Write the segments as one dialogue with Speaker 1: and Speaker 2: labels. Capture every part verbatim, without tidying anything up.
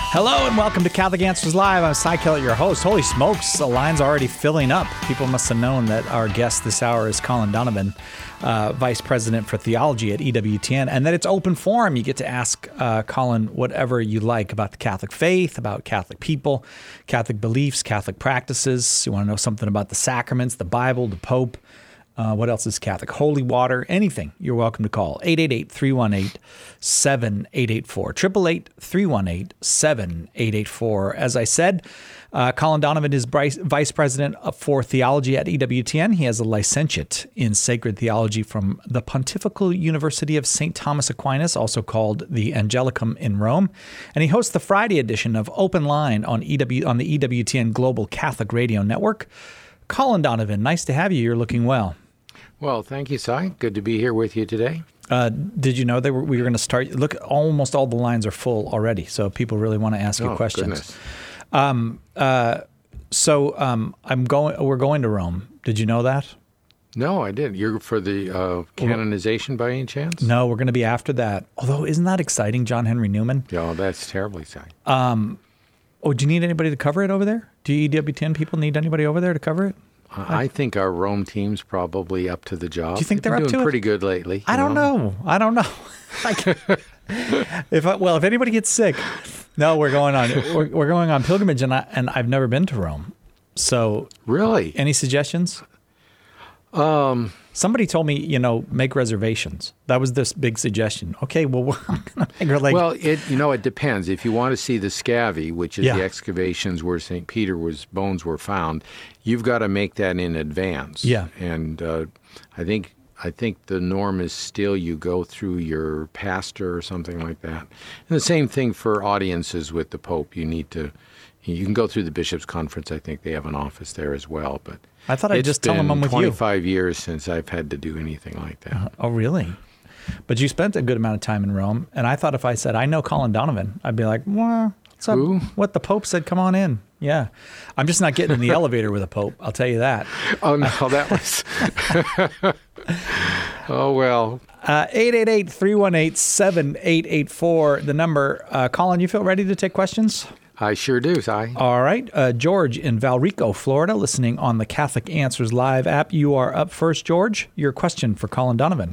Speaker 1: Hello and welcome to Catholic Answers Live. I'm Cy Kellett, your host. Holy smokes, the line's already filling up. People must have known that our guest this hour is Colin Donovan, uh, Vice President for Theology at E W T N, and that it's open forum. You get to ask uh, Colin whatever you like about the Catholic faith, about Catholic people, Catholic beliefs, Catholic practices. You want to know something about the sacraments, the Bible, the Pope. Uh, what else is Catholic? Holy water, anything. You're welcome to call. eight eight eight, three one eight, seven eight eight four. eight eight eight, three one eight, seven eight eight four. As I said, uh, Colin Donovan is Vice President for Theology at E W T N. He has a licentiate in Sacred Theology from the Pontifical University of Saint Thomas Aquinas, also called the Angelicum in Rome. And he hosts the Friday edition of Open Line on, E W, on the E W T N Global Catholic Radio Network. Colin Donovan, nice to have you. You're looking well.
Speaker 2: Well, thank you, Cy. Good to be here with you today.
Speaker 1: Uh, did you know that we were going to start? Look, almost all the lines are full already, so people really want to ask you
Speaker 2: oh,
Speaker 1: questions.
Speaker 2: Goodness.
Speaker 1: Um, uh, so um, I'm going. We're going to Rome. Did you know that?
Speaker 2: No, I didn't. You're for the uh, canonization by any chance?
Speaker 1: No, we're going to be after that. Although, isn't that exciting, John Henry Newman?
Speaker 2: Yeah, that's terribly exciting.
Speaker 1: Um, oh, do you need anybody to cover it over there? Do you E W T N people need anybody over there to cover it?
Speaker 2: I think our Rome team's probably up to the job.
Speaker 1: Do you think they're,
Speaker 2: they're
Speaker 1: up
Speaker 2: doing
Speaker 1: to
Speaker 2: pretty
Speaker 1: it?
Speaker 2: good lately?
Speaker 1: I don't know? know. I don't know. if I, well, if anybody gets sick, no, we're going on. We're, we're going on pilgrimage, and I and I've never been to Rome. So
Speaker 2: really,
Speaker 1: any suggestions?
Speaker 2: Um,
Speaker 1: somebody told me, you know, make reservations. That was this big suggestion. Okay, well, I'm gonna make like,
Speaker 2: well, it you know it depends. If you want to see the Scavi, which is
Speaker 1: Yeah.
Speaker 2: the excavations where Saint Peter was bones were found, you've got to make that in advance.
Speaker 1: Yeah.
Speaker 2: and uh, I think I think the norm is still you go through your pastor or something like that. And the same thing for audiences with the Pope. You need to. You can go through the Bishops' Conference. I think they have an office there as well. But
Speaker 1: I thought I'd just tell them I'm with you.
Speaker 2: It's been twenty-five years since I've had to do anything like that.
Speaker 1: Uh, oh, really? But you spent a good amount of time in Rome, and I thought if I said, I know Colin Donovan, I'd be like, well, what's up?
Speaker 2: Who?
Speaker 1: What the Pope said, come on in. Yeah. I'm just not getting in the elevator with a Pope, I'll tell you that.
Speaker 2: Oh, no, that was... oh, well...
Speaker 1: Uh, eight eight eight, three one eight, seven eight eight four, the number. Uh, Colin, you feel ready to take questions?
Speaker 2: I sure do, Cy.
Speaker 1: All right. Uh, George in Valrico, Florida, listening on the Catholic Answers Live app. You are up first, George. Your question for Colin Donovan.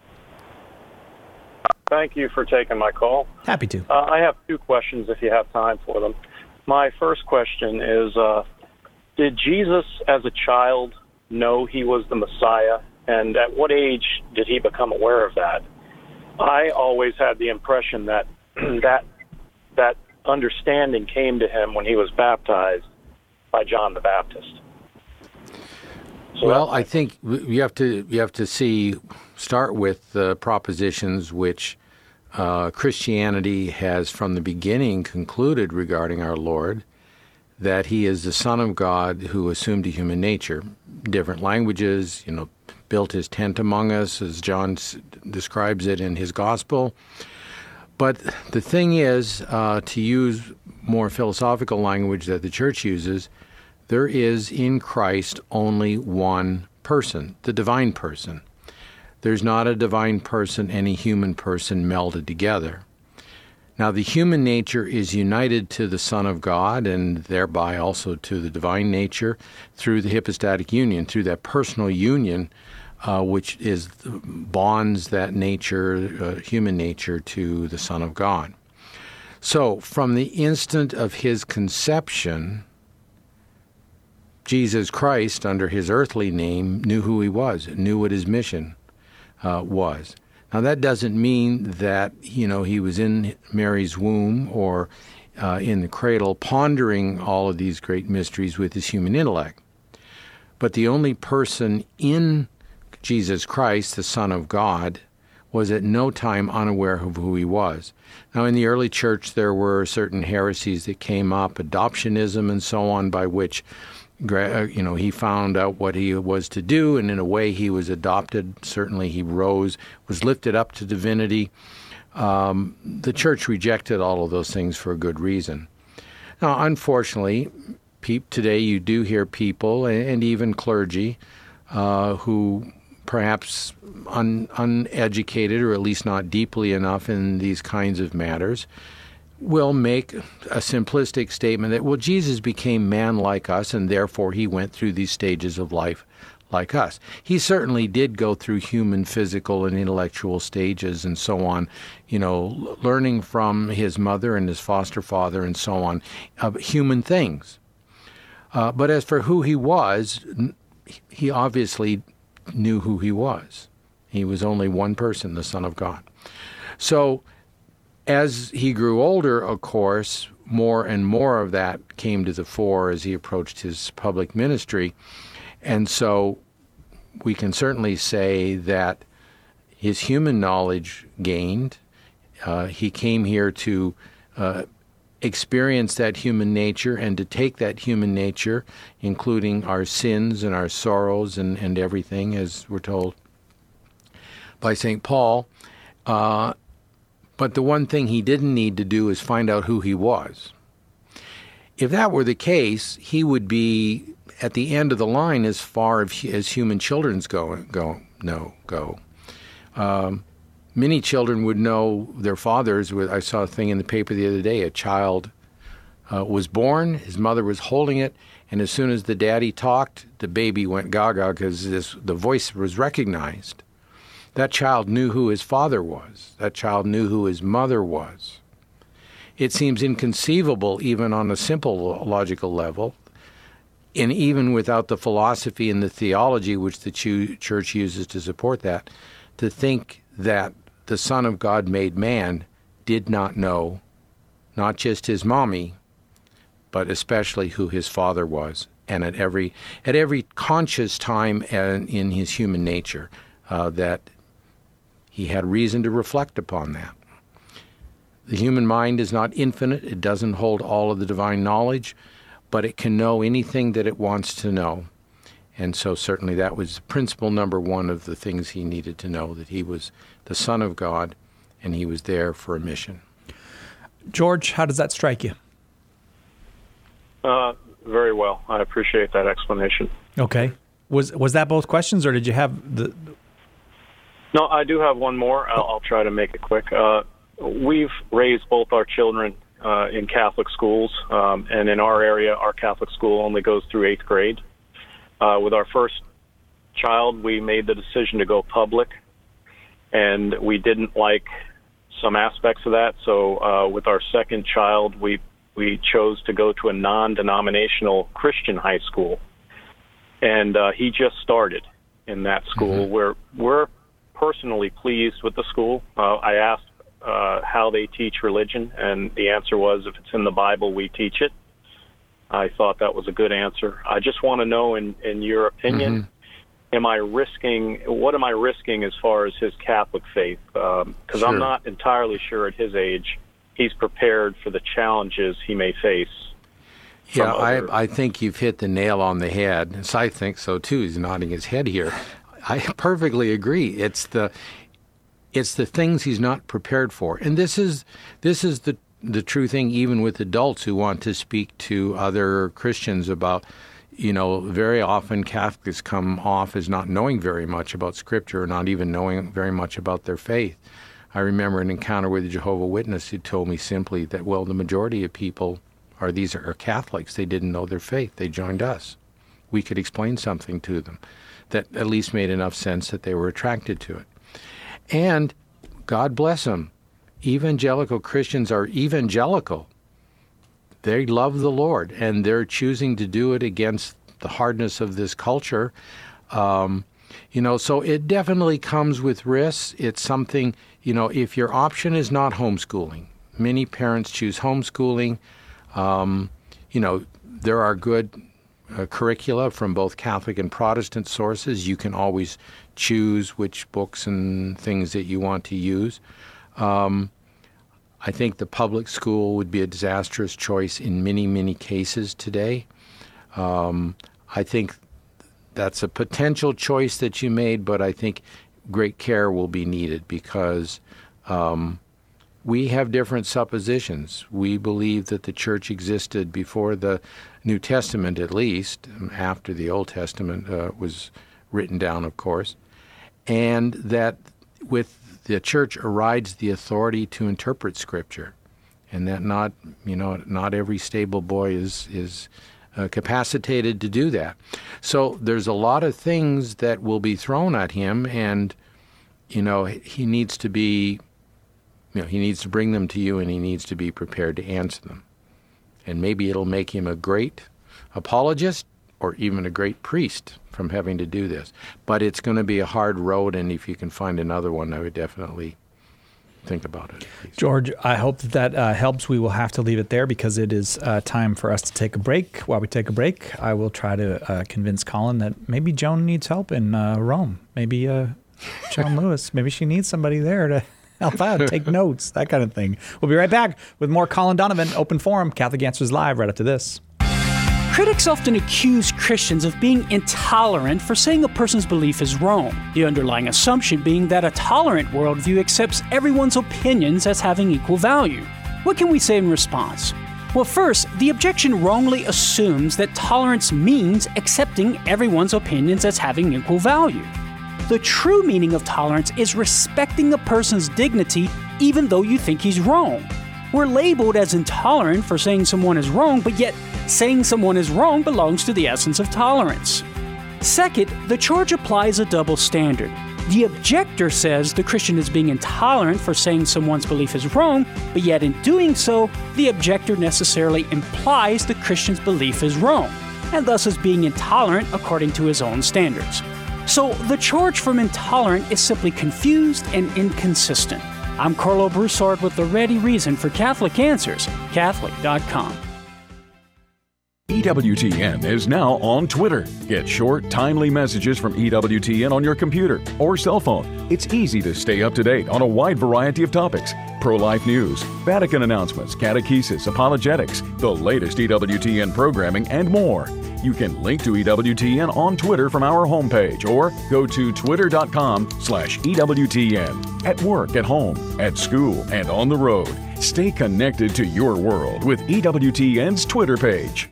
Speaker 3: Thank you for taking my call.
Speaker 1: Happy to.
Speaker 3: Uh, I have two questions if you have time for them. My first question is, uh, did Jesus as a child know he was the Messiah? And at what age did he become aware of that? I always had the impression that that that understanding came to him when he was baptized by John the Baptist. So
Speaker 2: well, I think you have to you have to see start with the propositions which uh, Christianity has from the beginning concluded regarding our Lord, that he is the Son of God who assumed a human nature, different languages, you know, built his tent among us, as John s- describes it in his gospel. But the thing is, uh, to use more philosophical language that the Church uses, there is in Christ only one person, the divine person. There's not a divine person and a human person melded together. Now, the human nature is united to the Son of God and thereby also to the divine nature through the hypostatic union, through that personal union, uh, which is bonds that nature, uh, human nature, to the Son of God. So, from the instant of his conception, Jesus Christ, under his earthly name, knew who he was, knew what his mission uh, was. Now, that doesn't mean that, you know, he was in Mary's womb or uh, in the cradle pondering all of these great mysteries with his human intellect. But the only person in Jesus Christ, the Son of God, was at no time unaware of who he was. Now, in the early church, there were certain heresies that came up, adoptionism and so on, by which you know, he found out what he was to do, and in a way he was adopted. Certainly he rose, was lifted up to divinity. Um, the church rejected all of those things for a good reason. Now, unfortunately, pe- today you do hear people, and even clergy, uh, who perhaps un- uneducated, or at least not deeply enough in these kinds of matters, will make a simplistic statement that, well, Jesus became man like us, and therefore he went through these stages of life like us. He certainly did go through human, physical, and intellectual stages and so on, you know, learning from his mother and his foster father and so on, of human things. Uh, but as for who he was, he obviously knew who he was. He was only one person, the Son of God. So as he grew older, of course, more and more of that came to the fore as he approached his public ministry. And so we can certainly say that his human knowledge gained. Uh, he came here to uh, experience that human nature and to take that human nature, including our sins and our sorrows and, and everything, as we're told by Saint Paul. Uh, but the one thing he didn't need to do is find out who he was. If that were the case, he would be at the end of the line as far as human children's go. Go no go. Um, many children would know their fathers. I saw a thing in the paper the other day. A child uh, was born, his mother was holding it, and as soon as the daddy talked, the baby went gaga because the voice was recognized. That child knew who his father was. That child knew who his mother was. It seems inconceivable, even on a simple logical level, and even without the philosophy and the theology which the church uses to support that, to think that the Son of God made man did not know not just his mommy, but especially who his father was, and at every at every conscious time and in his human nature, uh, that he had reason to reflect upon that. The human mind is not infinite. It doesn't hold all of the divine knowledge, but it can know anything that it wants to know. And so certainly that was principle number one of the things he needed to know, that he was the Son of God and he was there for a mission.
Speaker 1: George, how does that strike you?
Speaker 3: Uh, very well. I appreciate that explanation.
Speaker 1: Okay. Was was that both questions, or did you have the...
Speaker 3: No, I do have one more. I'll, I'll try to make it quick. Uh, we've raised both our children uh, in Catholic schools, um, and in our area, our Catholic school only goes through eighth grade. Uh, with our first child, we made the decision to go public, and we didn't like some aspects of that. So uh, with our second child, we we chose to go to a non-denominational Christian high school, and uh, he just started in that school. Mm-hmm. We're we're personally pleased with the school. Uh, I asked uh, how they teach religion, and the answer was, if it's in the Bible, we teach it. I thought that was a good answer. I just want to know, in, in your opinion, mm-hmm. am I risking, what am I risking as far as his Catholic faith? Because um, sure. I'm not entirely sure at his age he's prepared for the challenges he may face.
Speaker 2: Yeah, I, I think you've hit the nail on the head. So I think so, too. He's nodding his head here. I perfectly agree. It's the it's the things he's not prepared for. And this is this is the the true thing, even with adults who want to speak to other Christians about, you know, very often Catholics come off as not knowing very much about Scripture, or not even knowing very much about their faith. I remember an encounter with a Jehovah's Witness who told me simply that, well, the majority of people are these are Catholics. They didn't know their faith. They joined us. We could explain something to them that at least made enough sense that they were attracted to it. And God bless them. Evangelical Christians are evangelical. They love the Lord, and they're choosing to do it against the hardness of this culture. Um, you know, so it definitely comes with risks. It's something, you know, if your option is not homeschooling, many parents choose homeschooling. Um, you know, there are good uh, curricula from both Catholic and Protestant sources. You can always choose which books and things that you want to use. Um, I think the public school would be a disastrous choice in many, many cases today. Um, I think that's a potential choice that you made, but I think great care will be needed because um, we have different suppositions. We believe that the church existed before the New Testament, at least, after the Old Testament uh, was written down, of course, and that with the church arides the authority to interpret Scripture. and that not, you know, not every stable boy is is uh, capacitated to do that. So there's a lot of things that will be thrown at him, and you know, he needs to be, you know, he needs to bring them to you, and he needs to be prepared to answer them. And maybe it'll make him a great apologist or even a great priest from having to do this. But it's going to be a hard road, and if you can find another one, I would definitely think about it.
Speaker 1: George, I hope that that uh, helps. We will have to leave it there because it is uh, time for us to take a break. While we take a break, I will try to uh, convince Colin that maybe Joan needs help in uh, Rome. Maybe uh, Joan Lewis, maybe she needs somebody there to help out, take notes, that kind of thing. We'll be right back with more Colin Donovan, Open Forum, Catholic Answers Live, right after this.
Speaker 4: Critics often accuse Christians of being intolerant for saying a person's belief is wrong, the underlying assumption being that a tolerant worldview accepts everyone's opinions as having equal value. What can we say in response? Well, first, the objection wrongly assumes that tolerance means accepting everyone's opinions as having equal value. The true meaning of tolerance is respecting a person's dignity even though you think he's wrong. We're labeled as intolerant for saying someone is wrong, but yet saying someone is wrong belongs to the essence of tolerance. Second, the charge applies a double standard. The objector says the Christian is being intolerant for saying someone's belief is wrong, but yet in doing so, the objector necessarily implies the Christian's belief is wrong, and thus is being intolerant according to his own standards. So the charge from intolerant is simply confused and inconsistent. I'm Carlo Broussard with the ready reason for Catholic Answers, Catholic dot com.
Speaker 5: E W T N is now on Twitter. Get short, timely messages from E W T N on your computer or cell phone. It's easy to stay up to date on a wide variety of topics. Pro-life news, Vatican announcements, catechesis, apologetics, the latest E W T N programming, and more. You can link to E W T N on Twitter from our homepage or go to twitter.com slash EWTN. At work, at home, at school, and on the road. Stay connected to your world with E W T N's Twitter page.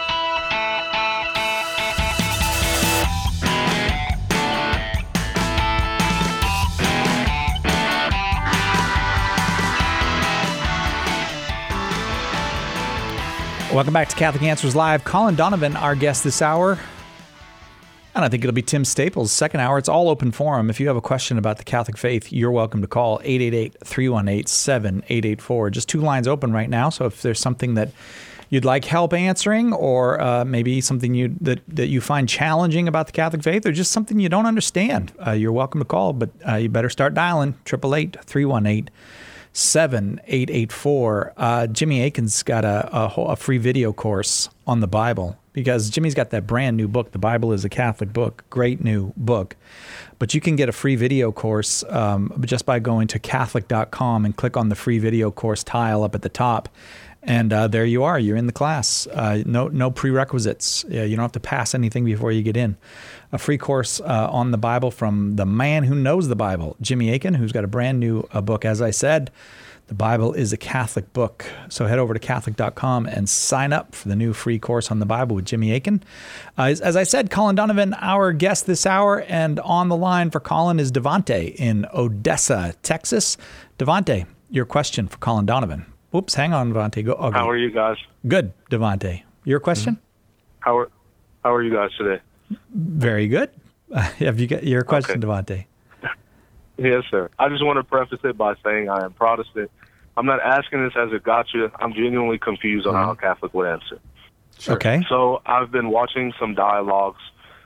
Speaker 1: Welcome back to Catholic Answers Live. Colin Donovan, our guest this hour. And I think it'll be Tim Staples' second hour. It's all open forum. If you have a question about the Catholic faith, you're welcome to call eight eight eight, three one eight, seven eight eight four. Just two lines open right now. So if there's something that you'd like help answering, or uh, maybe something you that, that you find challenging about the Catholic faith, or just something you don't understand, uh, you're welcome to call. But uh, you better start dialing eight eight eight, three one eight, seven eight eight four. Uh, Jimmy Akin's got a, a, whole, a free video course on the Bible, because Jimmy's got that brand new book, The Bible is a Catholic Book, great new book. But you can get a free video course um, just by going to Catholic dot com and click on the free video course tile up at the top. And uh, there you are. You're in the class. Uh, no no prerequisites. Yeah, you don't have to pass anything before you get in. A free course uh, on the Bible from the man who knows the Bible, Jimmy Akin, who's got a brand new uh, book. As I said, The Bible is a Catholic Book. So head over to Catholic dot com and sign up for the new free course on the Bible with Jimmy Akin. Uh, as, as I said, Colin Donovan, our guest this hour, and on the line for Colin is Devante in Odessa, Texas. Devante, your question for Colin Donovan. Whoops, hang on, Devante. Go. Okay.
Speaker 6: How are you guys?
Speaker 1: Good, Devante. Your question?
Speaker 6: Mm-hmm. How are How are you guys today?
Speaker 1: Very good. Uh, have you got your question, okay. Devante?
Speaker 6: Yes, sir. I just want to preface it by saying I am Protestant. I'm not asking this as a gotcha. I'm genuinely confused on mm-hmm. how a Catholic would answer.
Speaker 1: Sure. Okay.
Speaker 6: So I've been watching some dialogues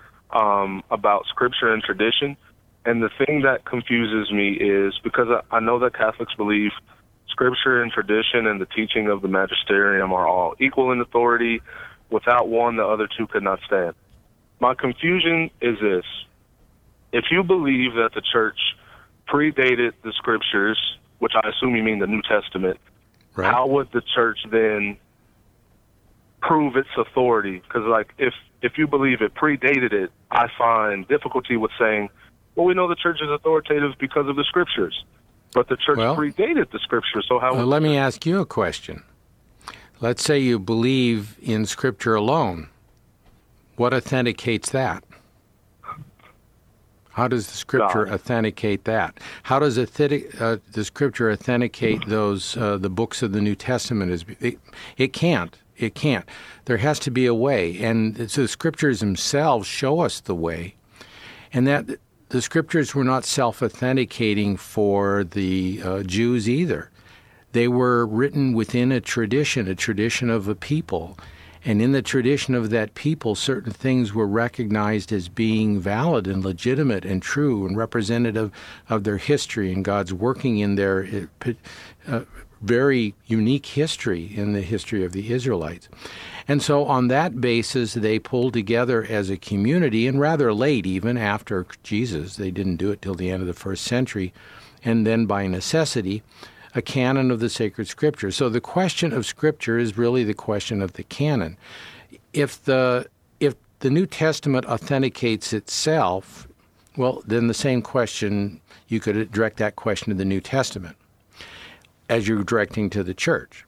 Speaker 6: um, about Scripture and tradition, and the thing that confuses me is because I, I know that Catholics believe Scripture and tradition and the teaching of the magisterium are all equal in authority. Without one, the other two could not stand. My confusion is this. If you believe that the church predated the Scriptures, which I assume you mean the New Testament, right, how would the church then prove its authority? Because, like, if, if you believe it predated it, I find difficulty with saying, well, we know the church is authoritative because of the Scriptures. But the church well, predated the Scripture, so how...
Speaker 2: Well, let me ask you a question. Let's say you believe in Scripture alone. What authenticates that? How does the Scripture
Speaker 6: God.
Speaker 2: authenticate that? How does authentic, uh, the Scripture authenticate those uh, the books of the New Testament? Is it, it can't. It can't. There has to be a way, and so the Scriptures themselves show us the way, and that the Scriptures were not self-authenticating for the uh, Jews either. They were written within a tradition, a tradition of a people. And in the tradition of that people, certain things were recognized as being valid and legitimate and true and representative of their history and God's working in their uh, very unique history in the history of the Israelites. And so on that basis, they pulled together as a community, and rather late, even after Jesus. They didn't do it till the end of the first century. And then by necessity, a canon of the sacred Scripture. So the question of Scripture is really the question of the canon. If the if the New Testament authenticates itself, well, then the same question, you could direct that question to the New Testament as you're directing to the church.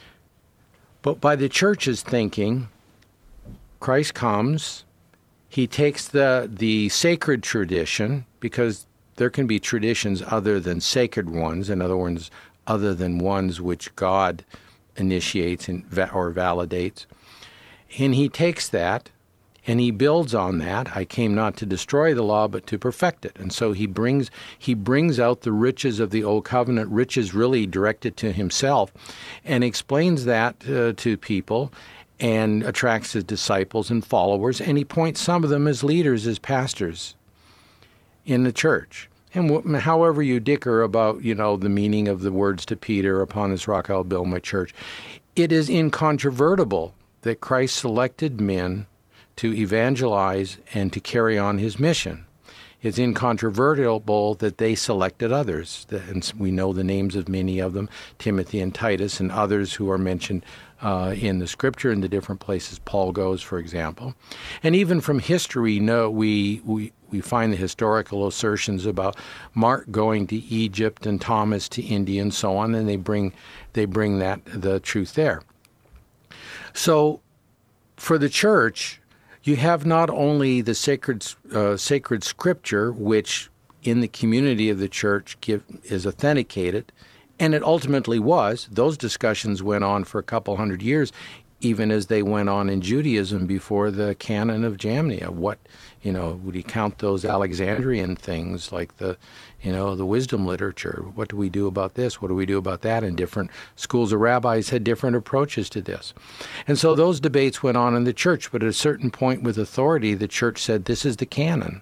Speaker 2: But by the church's thinking, Christ comes, he takes the the sacred tradition, because there can be traditions other than sacred ones, in other words, other than ones which God initiates and va- or validates. And he takes that and he builds on that. I came not to destroy the law, but to perfect it. And so he brings he brings out the riches of the Old Covenant, riches really directed to himself, and explains that uh, to people and attracts his disciples and followers. And he points some of them as leaders, as pastors in the church. And however you dicker about, you know, the meaning of the words to Peter, upon this rock I'll build my church, it is incontrovertible that Christ selected men to evangelize and to carry on his mission. It's incontrovertible that they selected others. And we know the names of many of them, Timothy and Titus, and others who are mentioned uh, in the Scripture in the different places Paul goes, for example. And even from history, no, we we we find the historical assertions about Mark going to Egypt and Thomas to India and so on, and they bring they bring that the truth there. So, for the church, you have not only the sacred uh, sacred Scripture, which in the community of the church give, is authenticated, and it ultimately was. Those discussions went on for a couple hundred years, even as they went on in Judaism before the canon of Jamnia. What, you know, would you count those Alexandrian things like the, you know, the wisdom literature? What do we do about this? What do we do about that? And different schools of rabbis had different approaches to this. And so those debates went on in the church, but at a certain point with authority, the church said, this is the canon.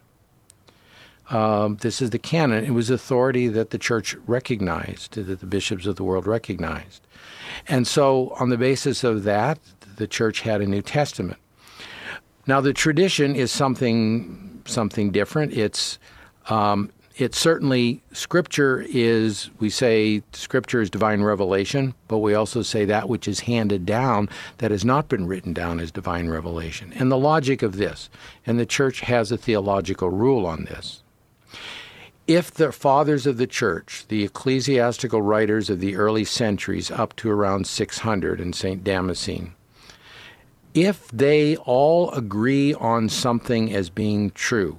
Speaker 2: Um, this is the canon. It was authority that the church recognized, that the bishops of the world recognized. And so on the basis of that, the church had a New Testament. Now, the tradition is something something different. It's um, it's certainly, Scripture is, we say Scripture is divine revelation, but we also say that which is handed down that has not been written down as divine revelation. And the logic of this, and the church has a theological rule on this. If the fathers of the church, the ecclesiastical writers of the early centuries up to around six hundred in Saint Damascene, if they all agree on something as being true,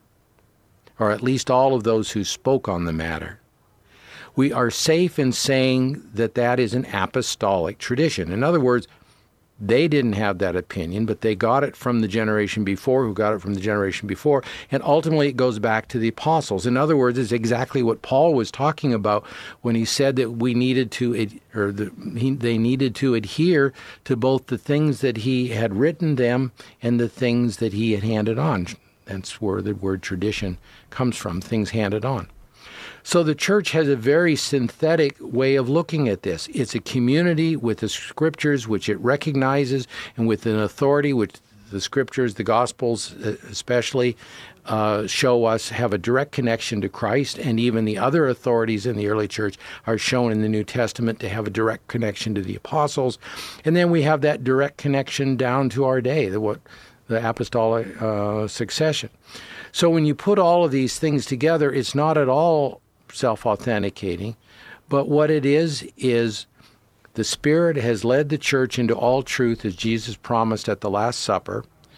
Speaker 2: or at least all of those who spoke on the matter, we are safe in saying that that is an apostolic tradition. In other words, they didn't have that opinion, but they got it from the generation before, who got it from the generation before, and ultimately it goes back to the apostles. In other words, it's exactly what Paul was talking about when he said that we needed to, or the, he, they needed to adhere to both the things that he had written them and the things that he had handed on. That's where the word tradition comes from, things handed on. So the church has a very synthetic way of looking at this. It's a community with the Scriptures, which it recognizes, and with an authority which the Scriptures, the Gospels especially, uh, show us have a direct connection to Christ, and even the other authorities in the early church are shown in the New Testament to have a direct connection to the apostles. And then we have that direct connection down to our day, the, what, the apostolic uh, succession. So when you put all of these things together, it's not at all self-authenticating, but what it is is the Spirit has led the church into all truth as Jesus promised at the Last Supper,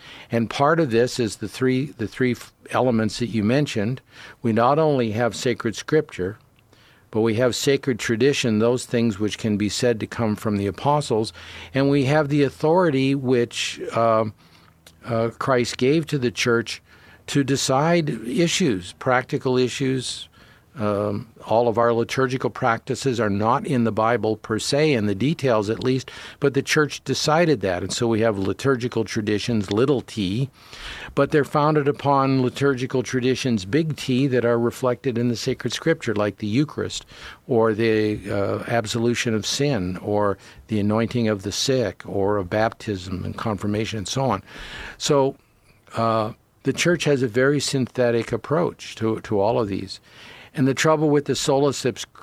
Speaker 2: And part of this is the three the three elements that you mentioned. We not only have sacred scripture, but we have sacred tradition, those things which can be said to come from the apostles, and we have the authority which uh, uh, Christ gave to the church to decide issues, practical issues. Um, all of our liturgical practices are not in the Bible per se, in the details at least, but the church decided that. And so we have liturgical traditions, little t, but they're founded upon liturgical traditions, big T, that are reflected in the sacred scripture, like the Eucharist, or the uh, absolution of sin, or the anointing of the sick, or of baptism and confirmation, and so on. So uh, the church has a very synthetic approach to, to all of these. And the trouble with the sola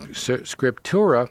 Speaker 2: scriptura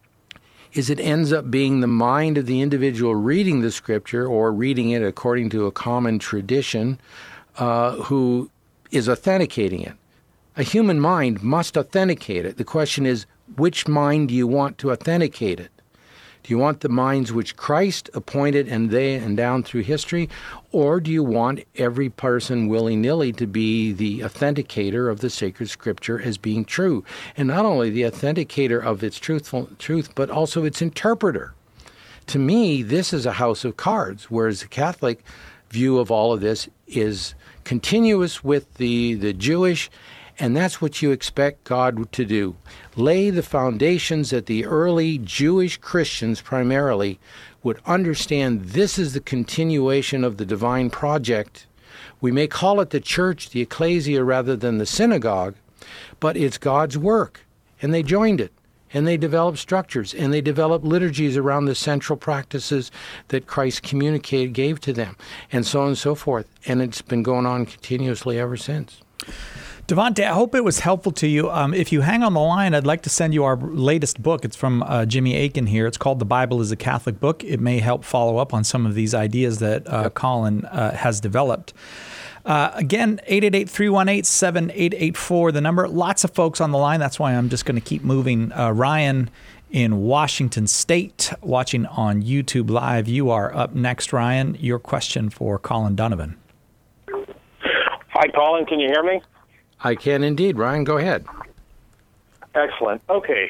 Speaker 2: is it ends up being the mind of the individual reading the scripture, or reading it according to a common tradition, uh, who is authenticating it. A human mind must authenticate it. The question is, which mind do you want to authenticate it? Do you want the minds which Christ appointed and they and down through history, or do you want every person willy-nilly to be the authenticator of the sacred scripture as being true? And not only the authenticator of its truthful truth, but also its interpreter. To me, this is a house of cards, whereas the Catholic view of all of this is continuous with the, the Jewish. And that's what you expect God to do. Lay the foundations that the early Jewish Christians primarily would understand this is the continuation of the divine project. We may call it the church, the ecclesia, rather than the synagogue, but it's God's work. And they joined it. And they developed structures. And they developed liturgies around the central practices that Christ communicated, gave to them, and so on and so forth. And it's been going on continuously ever since.
Speaker 1: Devontae, I hope it was helpful to you. Um, if you hang on the line, I'd like to send you our latest book. It's from uh, Jimmy Akin here. It's called The Bible is a Catholic Book. It may help follow up on some of these ideas that uh, Colin uh, has developed. Uh, again, eight eight eight, three one eight, seven eight eight four, the number. Lots of folks on the line. That's why I'm just going to keep moving. Uh, Ryan in Washington State, watching on YouTube Live. You are up next, Ryan. Your question for Colin Donovan.
Speaker 3: Hi, Colin. Can you hear me?
Speaker 2: I can indeed. Ryan, go ahead.
Speaker 3: Excellent. Okay.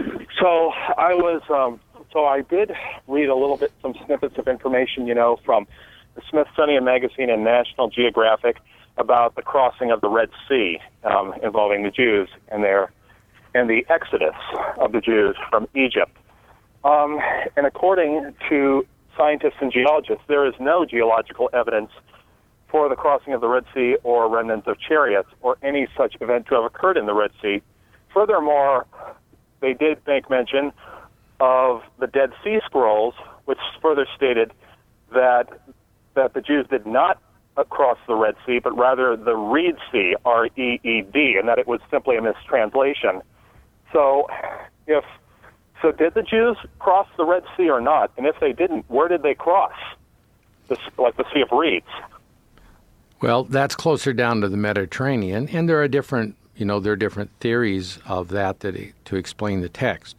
Speaker 3: So I was, um, so I did read a little bit, some snippets of information, you know, from the Smithsonian Magazine and National Geographic about the crossing of the Red Sea um, involving the Jews and their, and the exodus of the Jews from Egypt. Um, and according to scientists and geologists, there is no geological evidence for the crossing of the Red Sea or remnants of chariots or any such event to have occurred in the Red Sea. Furthermore, they did make mention of the Dead Sea Scrolls, which further stated that that the Jews did not cross the Red Sea, but rather the Reed Sea, R E E D, and that it was simply a mistranslation. So, if so, did the Jews cross the Red Sea or not? And if they didn't, where did they cross? This, like the Sea of Reeds.
Speaker 2: Well, that's closer down to the Mediterranean, and there are different, you know, there are different theories of that, that to explain the text.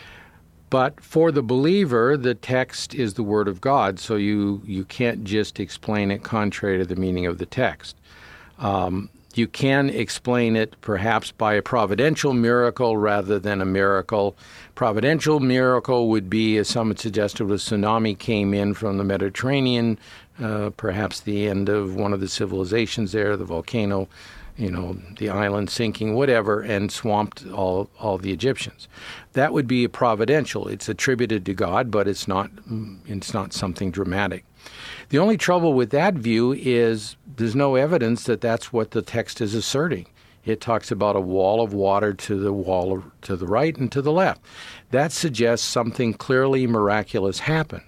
Speaker 2: But for the believer, the text is the Word of God, so you, you can't just explain it contrary to the meaning of the text. Um, you can explain it perhaps by a providential miracle rather than a miracle. Providential miracle would be, as some had suggested, a tsunami came in from the Mediterranean, uh, perhaps the end of one of the civilizations there, the volcano, you know, the island sinking, whatever, and swamped all, all the Egyptians. That would be a providential. It's attributed to God, but it's not, it's not something dramatic. The only trouble with that view is there's no evidence that that's what the text is asserting. It talks about a wall of water to the wall of, to the right and to the left. That suggests something clearly miraculous happened.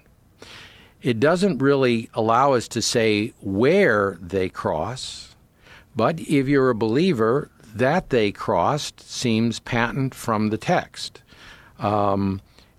Speaker 2: It doesn't really allow us to say where they cross, but if you're a believer, that they crossed seems patent from the text. Um,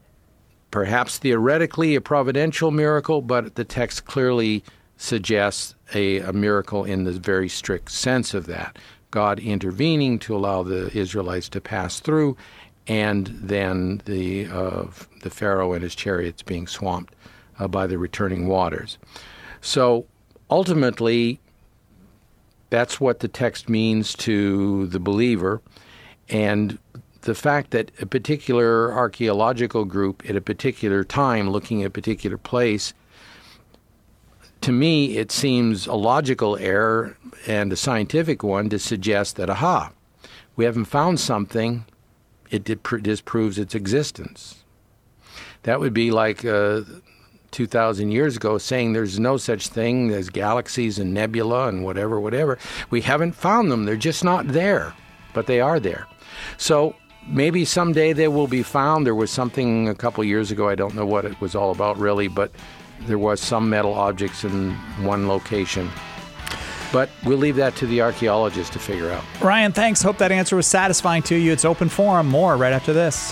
Speaker 2: perhaps theoretically a providential miracle, but the text clearly suggests a, a miracle in the very strict sense of that. God intervening to allow the Israelites to pass through, and then the uh, the Pharaoh and his chariots being swamped uh, by the returning waters. So ultimately, that's what the text means to the believer. And the fact that a particular archaeological group at a particular time looking at a particular place, to me, it seems a logical error and a scientific one to suggest that, aha, we haven't found something, it disproves its existence. That would be like uh, two thousand years ago saying there's no such thing as galaxies and nebula and whatever, whatever. We haven't found them. They're just not there, but they are there. So maybe someday they will be found. There was something a couple years ago, I don't know what it was all about really, but there was some metal objects in one location. But we'll leave that to the archaeologists to figure out.
Speaker 1: Ryan, thanks. Hope that answer was satisfying to you. It's Open Forum. More right after this.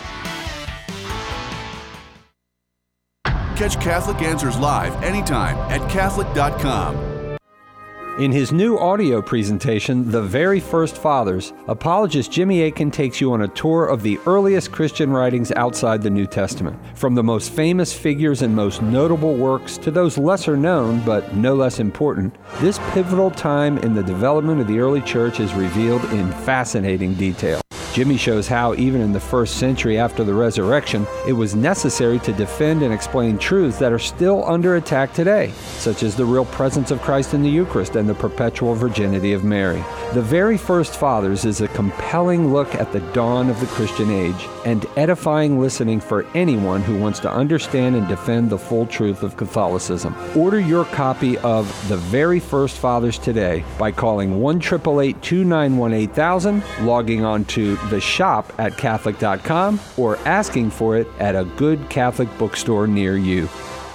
Speaker 7: Catch Catholic Answers live anytime at Catholic dot com.
Speaker 8: In his new audio presentation, The Very First Fathers, apologist Jimmy Akin takes you on a tour of the earliest Christian writings outside the New Testament. From the most famous figures and most notable works to those lesser known but no less important, this pivotal time in the development of the early church is revealed in fascinating detail. Jimmy shows how, even in the first century after the resurrection, it was necessary to defend and explain truths that are still under attack today, such as the real presence of Christ in the Eucharist and the perpetual virginity of Mary. The Very First Fathers is a compelling look at the dawn of the Christian age and edifying listening for anyone who wants to understand and defend the full truth of Catholicism. Order your copy of The Very First Fathers today by calling one eight eight eight, two nine one, eight thousand, logging on to the shop at Catholic dot com, or asking for it at a good Catholic bookstore near you.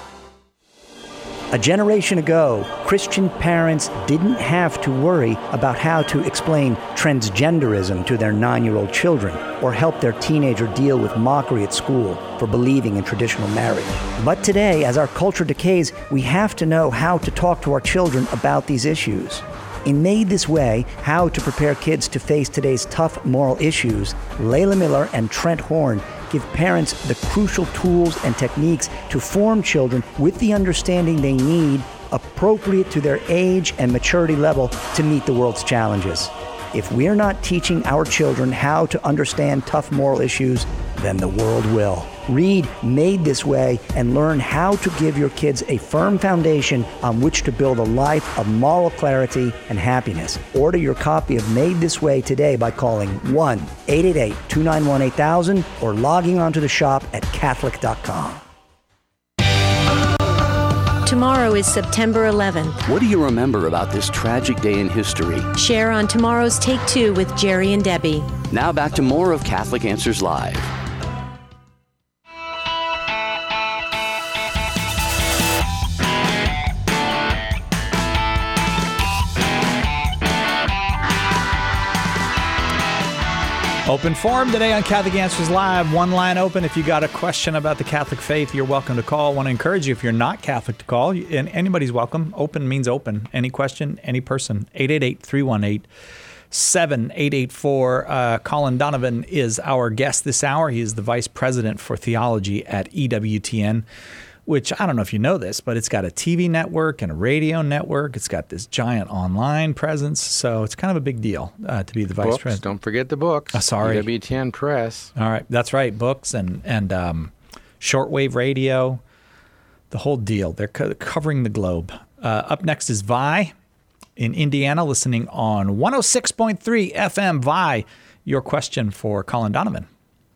Speaker 9: A generation ago, Christian parents didn't have to worry about how to explain transgenderism to their nine-year-old children or help their teenager deal with mockery at school for believing in traditional marriage. But today, as our culture decays, we have to know how to talk to our children about these issues. In Made This Way, How to Prepare Kids to Face Today's Tough Moral Issues, Layla Miller and Trent Horn give parents the crucial tools and techniques to form children with the understanding they need, appropriate to their age and maturity level to meet the world's challenges. If we're not teaching our children how to understand tough moral issues, then the world will. Read Made This Way and learn how to give your kids a firm foundation on which to build a life of moral clarity and happiness. Order your copy of Made This Way today by calling one eight eight eight, two nine one, eight thousand or logging onto the shop at Catholic dot com.
Speaker 10: Tomorrow is September eleventh.
Speaker 11: What do you remember about this tragic day in history?
Speaker 10: Share on tomorrow's Take Two with Jerry and Debbie.
Speaker 11: Now back to more of Catholic Answers Live.
Speaker 1: Open Forum today on Catholic Answers Live. One line open. If you got a question about the Catholic faith, you're welcome to call. I want to encourage you, if you're not Catholic, to call. And anybody's welcome. Open means open. Any question, any person. eight eight eight, three one eight, seven eight eight four. Uh, Colin Donovan is our guest this hour. He is the Vice President for Theology at E W T N, which, I don't know if you know this, but it's got a T V network and a radio network. It's got this giant online presence. So it's kind of a big deal uh, to be the Vice
Speaker 2: Books,
Speaker 1: President.
Speaker 2: Don't forget the books.
Speaker 1: Oh, sorry.
Speaker 2: E W T N Press.
Speaker 1: All right. That's right. Books and, and um, shortwave radio, the whole deal. They're co- covering the globe. Uh, up next is Vi in Indiana, listening on one oh six point three F M. Vi, your question for Colin Donovan.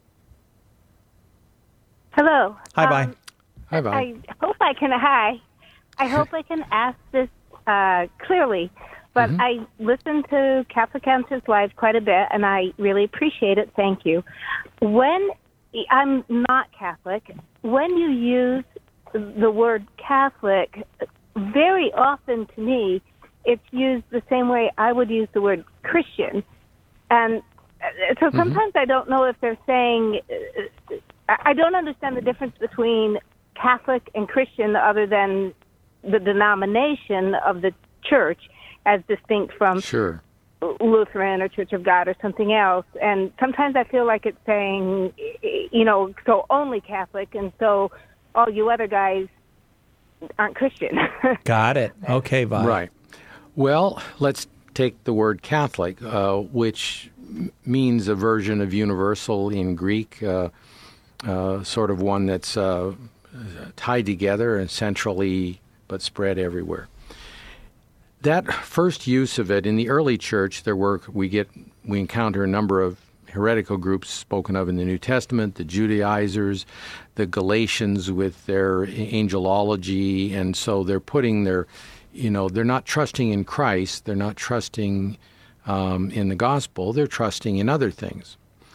Speaker 12: Hello.
Speaker 1: Hi, Vi.
Speaker 12: Um,
Speaker 2: Hi, Vi.
Speaker 12: I hope I can. Hi. I hope I can ask this uh, clearly, but
Speaker 2: Mm-hmm.
Speaker 12: I listen to Catholic Answers Live quite a bit, and I really appreciate it. Thank you. When I'm not Catholic, when you use the word Catholic, very often to me, it's used the same way I would use the word Christian, and so sometimes mm-hmm. I don't know if they're saying. I don't understand the difference between Catholic and Christian other than the denomination of the church as distinct from
Speaker 2: sure.
Speaker 12: Lutheran or Church of God or something else. And sometimes I feel like it's saying, you know, so only Catholic, and so all you other guys aren't Christian.
Speaker 1: Got it. Okay, Vi.
Speaker 2: Right. Well, let's take the word Catholic, uh, which m- means a version of universal in Greek, uh, uh, sort of one that's uh, tied together and centrally but spread everywhere. That first use of it in the early church, there were we get we encounter a number of heretical groups spoken of in the New Testament, the Judaizers, the Galatians with their angelology, and so they're putting their, you know, they're not trusting in Christ, they're not trusting um, in the gospel, they're trusting in other things.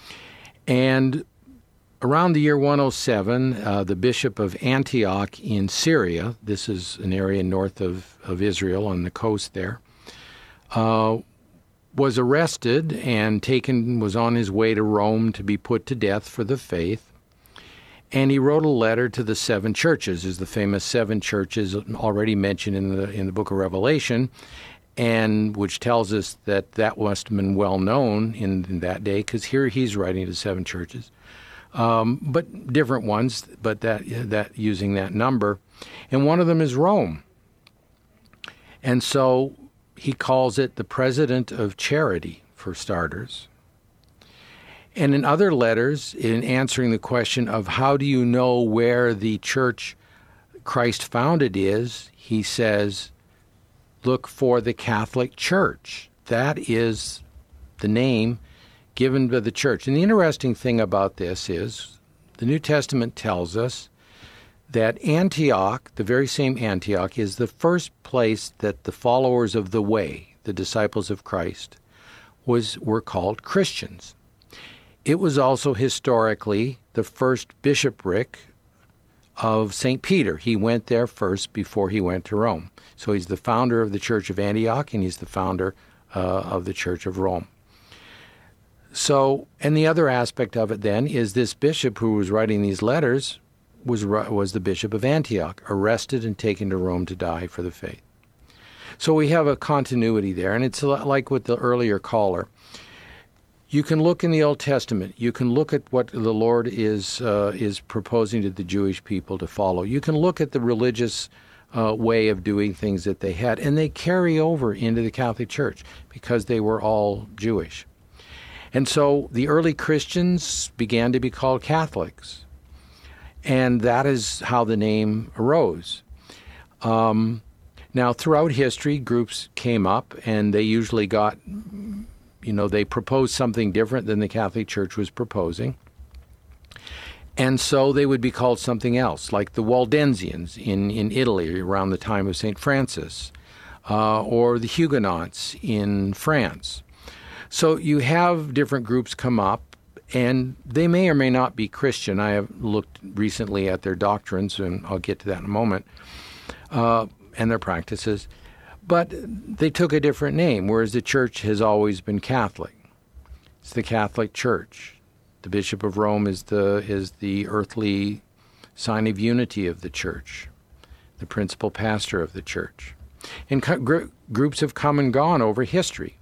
Speaker 2: And around the year one oh seven, uh, the bishop of Antioch in Syria, this is an area north of, of Israel on the coast there, uh, was arrested and taken, was on his way to Rome to be put to death for the faith. And he wrote a letter to the seven churches, is the famous seven churches already mentioned in the in the book of Revelation, and which tells us that that must have been well known in, in that day, because here he's writing to seven churches, um, but different ones, but that that using that number, and one of them is Rome. And so he calls it the President of Charity, for starters. And in other letters, in answering the question of how do you know where the church Christ founded is, he says, look for the Catholic Church. That is the name given by the church. And the interesting thing about this is the New Testament tells us that Antioch, the very same Antioch, is the first place that the followers of the way, the disciples of Christ, was were called Christians. It was also historically the first bishopric of Saint Peter. He went there first before he went to Rome. So he's the founder of the Church of Antioch, and he's the founder uh, of the Church of Rome. So, and the other aspect of it then is this bishop who was writing these letters was was the Bishop of Antioch, arrested and taken to Rome to die for the faith. So we have a continuity there, and it's like with the earlier caller. You can look in the Old Testament. You can look at what the Lord is uh, is proposing to the Jewish people to follow. You can look at the religious uh, way of doing things that they had, and they carry over into the Catholic Church because they were all Jewish. And so the early Christians began to be called Catholics. And that is how the name arose. Um, now, throughout history, groups came up, and they usually got, you know, they proposed something different than the Catholic Church was proposing. And so they would be called something else, like the Waldensians in, in Italy around the time of Saint Francis, uh, or the Huguenots in France. So you have different groups come up, and they may or may not be Christian. I have looked recently at their doctrines, and I'll get to that in a moment, uh, and their practices. But they took a different name, whereas the church has always been Catholic. It's the Catholic Church. The Bishop of Rome is the is the earthly sign of unity of the church, the principal pastor of the church. And co- gr- groups have come and gone over history.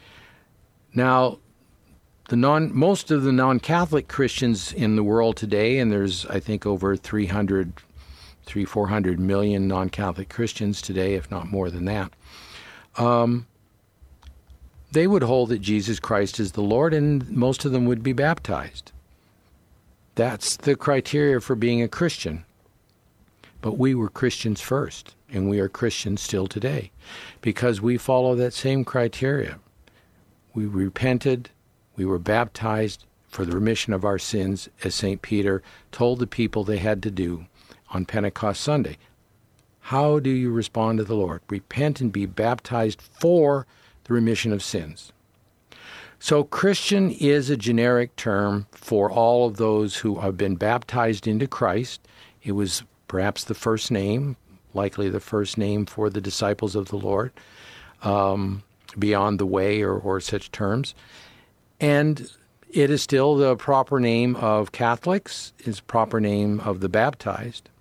Speaker 2: Now, The non, most of the non-Catholic Christians in the world today, and there's, I think, over three hundred, three, four hundred million non-Catholic Christians today, if not more than that, um, they would hold that Jesus Christ is the Lord, and most of them would be baptized. That's the criteria for being a Christian. But we were Christians first, and we are Christians still today, because we follow that same criteria. We repented. We were baptized for the remission of our sins, as Saint Peter told the people they had to do on Pentecost Sunday. How do you respond to the Lord? Repent and be baptized for the remission of sins. So Christian is a generic term for all of those who have been baptized into Christ. It was perhaps the first name, likely the first name for the disciples of the Lord, um, beyond the way or, or such terms. And it is still the proper name of Catholics, it's proper name of the baptized.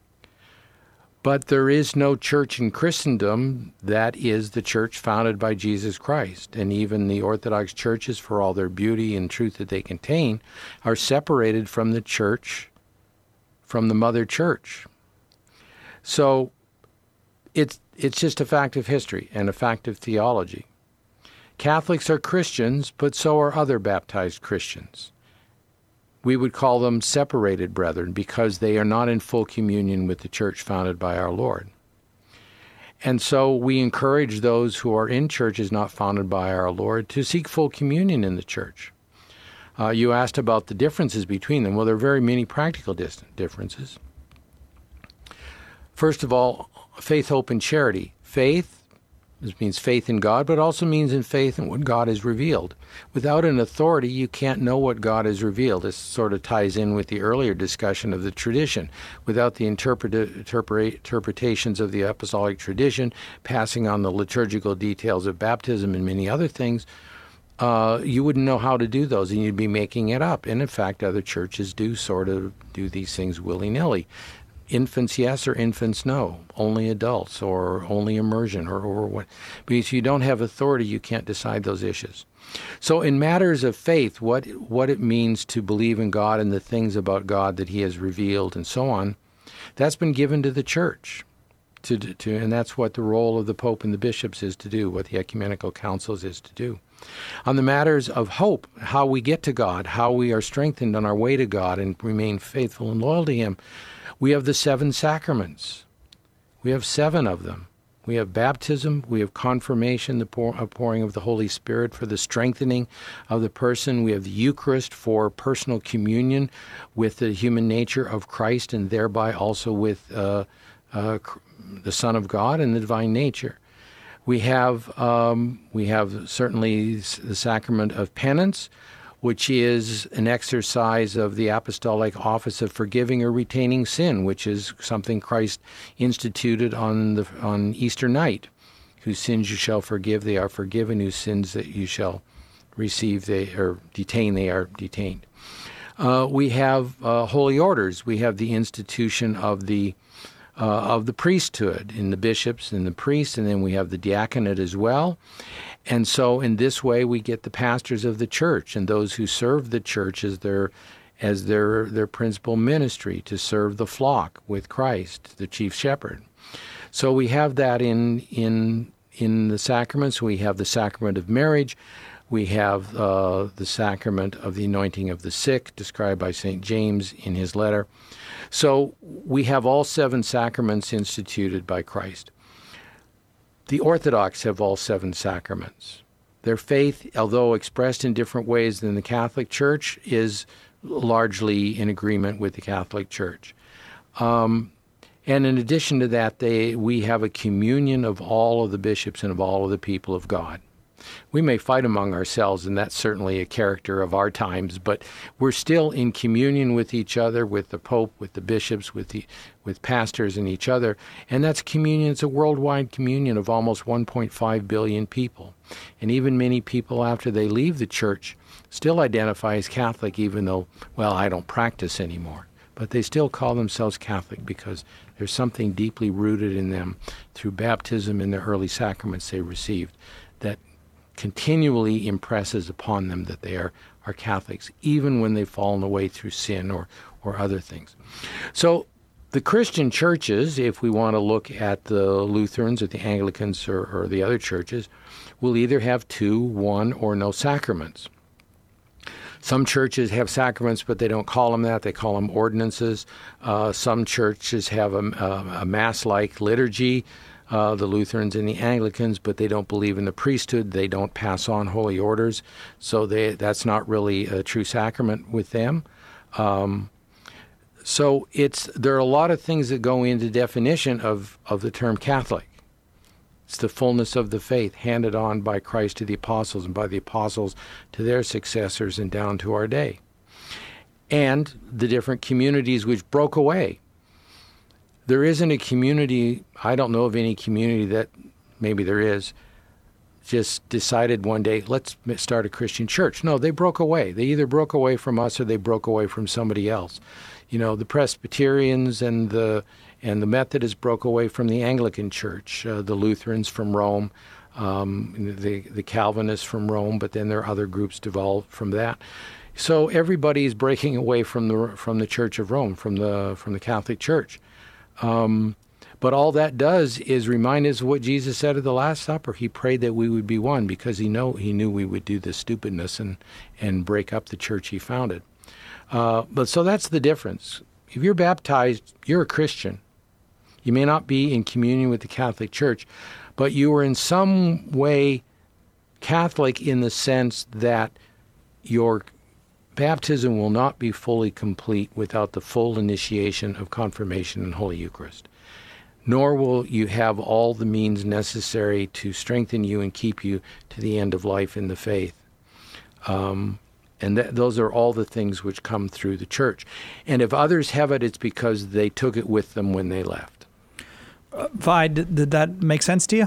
Speaker 2: But there is no church in Christendom that is the church founded by Jesus Christ. And even the Orthodox churches, for all their beauty and truth that they contain, are separated from the church, from the mother church. So it's it's just a fact of history and a fact of theology. Catholics are Christians, but so are other baptized Christians. We would call them separated brethren because they are not in full communion with the church founded by our Lord. And so we encourage those who are in churches not founded by our Lord to seek full communion in the church. Uh, you asked about the differences between them. Well, there are very many practical dis- differences. First of all, faith, hope, and charity. Faith, this means faith in God, but also means in faith in what God has revealed. Without an authority, you can't know what God has revealed. This sort of ties in with the earlier discussion of the tradition. Without the interpret- interpret- interpretations of the apostolic tradition, passing on the liturgical details of baptism and many other things, uh, you wouldn't know how to do those, and you'd be making it up. And in fact, other churches do sort of do these things willy-nilly. Infants, yes, or infants, no. Only adults, or only immersion, or, or what. Because you don't have authority, you can't decide those issues. So in matters of faith, what what it means to believe in God and the things about God that he has revealed and so on, that's been given to the church. To, to, and that's what the role of the Pope and the bishops is to do, what the ecumenical councils is to do. On the matters of hope, how we get to God, how we are strengthened on our way to God and remain faithful and loyal to him, we have the seven sacraments. We have seven of them. We have baptism, we have confirmation, the pour, pouring of the Holy Spirit for the strengthening of the person. We have the Eucharist for personal communion with the human nature of Christ and thereby also with uh, uh, the Son of God and the divine nature. We have um, we have certainly the sacrament of penance, which is an exercise of the apostolic office of forgiving or retaining sin, which is something Christ instituted on the on Easter night. Whose sins you shall forgive, they are forgiven. Whose sins that you shall receive, they are detain, they are detained. Uh, we have uh, holy orders. We have the institution of the uh, of the priesthood in the bishops and the priests, and then we have the diaconate as well. And so in this way we get the pastors of the church and those who serve the church as their as their their principal ministry to serve the flock with Christ, the chief shepherd. So we have that in in in the sacraments. We have the sacrament of marriage. We have uh, the sacrament of the anointing of the sick, described by Saint James in his letter. So we have all seven sacraments instituted by Christ. The Orthodox have all seven sacraments. Their faith, although expressed in different ways than the Catholic Church, is largely in agreement with the Catholic Church. Um, and in addition to that, they we have a communion of all of the bishops and of all of the people of God. We may fight among ourselves, and that's certainly a character of our times, but we're still in communion with each other, with the Pope, with the bishops, with the with pastors and each other. And that's communion. It's a worldwide communion of almost one point five billion people. And even many people after they leave the church still identify as Catholic, even though, well, I don't practice anymore. But they still call themselves Catholic because there's something deeply rooted in them through baptism and the early sacraments they received that continually impresses upon them that they are, are Catholics, even when they've fallen away through sin or, or other things. So the Christian churches, if we want to look at the Lutherans or the Anglicans or, or the other churches, will either have two, one, or no sacraments. Some churches have sacraments, but they don't call them that. They call them ordinances. Uh, some churches have a, a, a Mass-like liturgy, Uh, the Lutherans and the Anglicans, but they don't believe in the priesthood. They don't pass on holy orders, so they, that's not really a true sacrament with them. Um, so it's there are a lot of things that go into definition of, of the term Catholic. It's the fullness of the faith handed on by Christ to the apostles and by the apostles to their successors and down to our day. And the different communities which broke away. There isn't a community, I don't know of any community that, maybe there is, just decided one day, let's start a Christian church. No, they broke away. They either broke away from us or they broke away from somebody else. You know, the Presbyterians and the and the Methodists broke away from the Anglican Church, uh, the Lutherans from Rome, um, the, the Calvinists from Rome, but then there are other groups devolved from that. So everybody is breaking away from the from the Church of Rome, from the from the Catholic Church. Um, But all that does is remind us of what Jesus said at the Last Supper. He prayed that we would be one because he know he knew we would do this stupidness and, and break up the church he founded. Uh, but so that's the difference. If you're baptized, you're a Christian. You may not be in communion with the Catholic Church, but you are in some way Catholic in the sense that your baptism will not be fully complete without the full initiation of confirmation and Holy Eucharist. Nor will you have all the means necessary to strengthen you and keep you to the end of life in the faith. Um, and th- those are all the things which come through the church. And if others have it, it's because they took it with them when they left.
Speaker 1: Uh, Vi, did, did that make sense to you?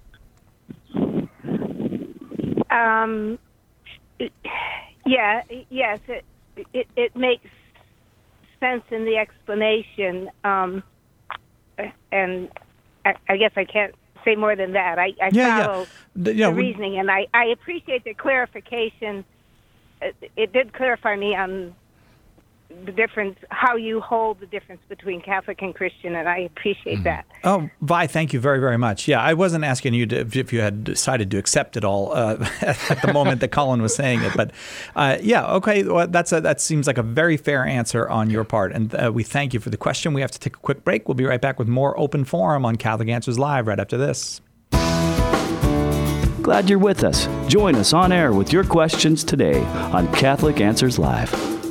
Speaker 12: Um, yeah, yes, it, it, it makes sense in the explanation. Um, and I, I guess I can't say more than that. I, I
Speaker 1: yeah,
Speaker 12: follow
Speaker 1: yeah. The, you know,
Speaker 12: the reasoning, and I, I appreciate the clarification. It, it did clarify me on the difference, how you hold the difference between Catholic and Christian, and I appreciate mm-hmm. that.
Speaker 1: Oh, Vi, thank you very, very much. Yeah, I wasn't asking you to, if you had decided to accept it all uh, at the moment that Colin was saying it, but uh, yeah, okay, well, that's a, that seems like a very fair answer on your part, and uh, we thank you for the question. We have to take a quick break. We'll be right back with more Open Forum on Catholic Answers Live right after this.
Speaker 13: Glad you're with us. Join us on air with your questions today on Catholic Answers Live.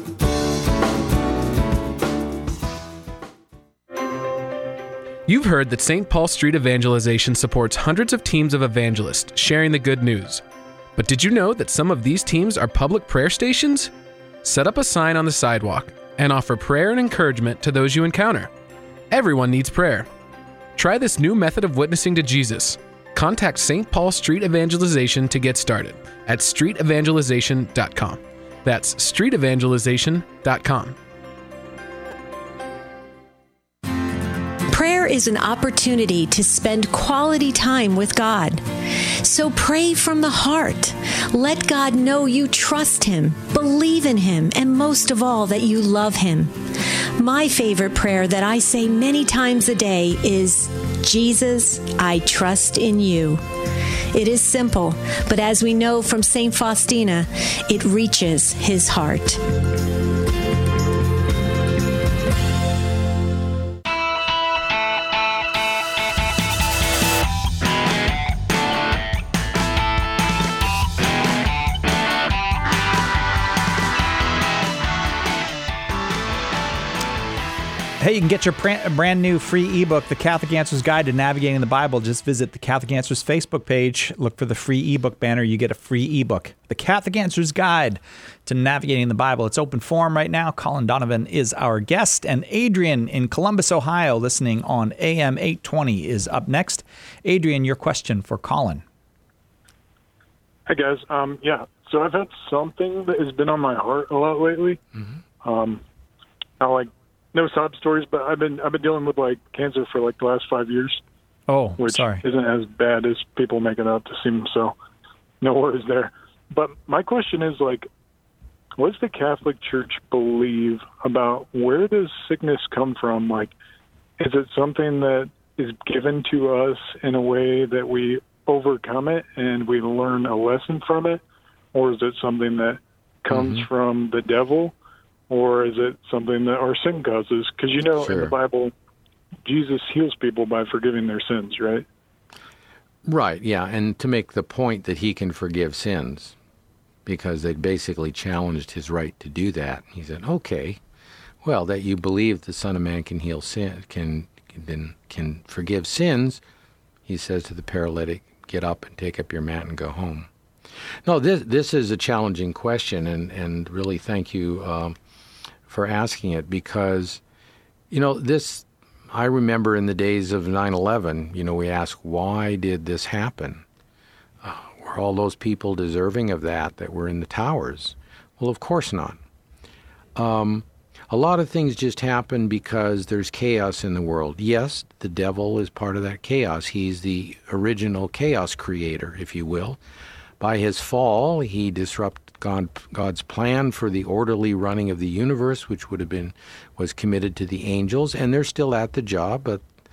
Speaker 14: You've heard that Saint Paul Street Evangelization supports hundreds of teams of evangelists sharing the good news. But did you know that some of these teams are public prayer stations? Set up a sign on the sidewalk and offer prayer and encouragement to those you encounter. Everyone needs prayer. Try this new method of witnessing to Jesus. Contact Saint Paul Street Evangelization to get started at street evangelization dot com. That's street evangelization dot com.
Speaker 10: Prayer is an opportunity to spend quality time with God. So pray from the heart. Let God know you trust Him, believe in Him, and most of all, that you love Him. My favorite prayer that I say many times a day is, Jesus, I trust in you. It is simple, but as we know from Saint Faustina, it reaches His heart.
Speaker 1: Hey, you can get your brand new free ebook, The Catholic Answers Guide to Navigating the Bible. Just visit the Catholic Answers Facebook page. Look for the free ebook banner. You get a free ebook, The Catholic Answers Guide to Navigating the Bible. It's open forum right now. Colin Donovan is our guest, and Adrian in Columbus, Ohio, listening on A M eight twenty, is up next. Adrian, your question for Colin.
Speaker 15: Hi, guys. Um, yeah, so I've had something that has been on my heart a lot lately. Mm-hmm. Um, I like no sob stories, but I've been I've been dealing with like cancer for like the last five years.
Speaker 1: Oh,
Speaker 15: which
Speaker 1: sorry.
Speaker 15: isn't as bad as people make it out to seem. So, no worries there. But my question is like, what does the Catholic Church believe about where does sickness come from? Like, is it something that is given to us in a way that we overcome it and we learn a lesson from it, or is it something that comes mm-hmm. from the devil? Or is it something that our sin causes? Because, you know, sure. in the Bible, Jesus heals people by forgiving their sins, right?
Speaker 2: Right, yeah, and to make the point that he can forgive sins, because they basically challenged his right to do that. He said, okay, well, that you believe the Son of Man can heal sin, can can, can forgive sins, he says to the paralytic, get up and take up your mat and go home. No, this this is a challenging question, and, and really thank you um, for asking it, because, you know, this, I remember in the days of nine eleven, you know, we asked, why did this happen? Uh, were all those people deserving of that that were in the towers? Well, of course not. Um, a lot of things just happen because there's chaos in the world. Yes, the devil is part of that chaos. He's the original chaos creator, if you will. By his fall, he disrupted God, God's plan for the orderly running of the universe, which would have been was committed to the angels, and they're still at the job, but